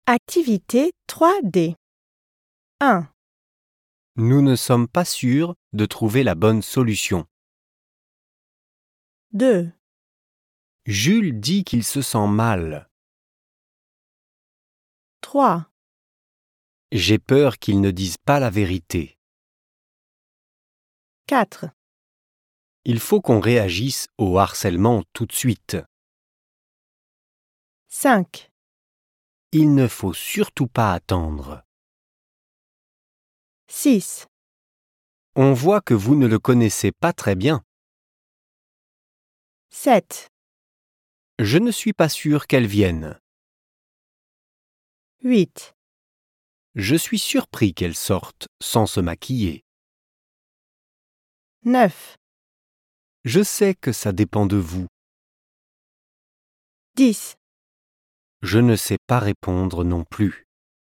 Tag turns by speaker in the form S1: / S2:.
S1: Activité 3D. 1,
S2: Nous ne sommes pas sûrs de trouver la bonne solution.
S1: 2,
S2: Jules dit qu'il se sent mal.
S1: 3,
S2: J'ai peur qu'il ne dise pas la vérité.
S1: 4,
S2: Il faut qu'on réagisse au harcèlement tout de suite.
S1: 5,
S2: Il ne faut surtout pas attendre.
S1: 6,
S2: On voit que vous ne le connaissez pas très bien.
S1: 7,
S2: Je ne suis pas sûr qu'elle vienne.
S1: 8,
S2: Je suis surpris qu'elle sorte sans se maquiller.
S1: 9,
S2: Je sais que ça dépend de vous.
S1: 10.
S2: Je ne sais pas répondre non plus.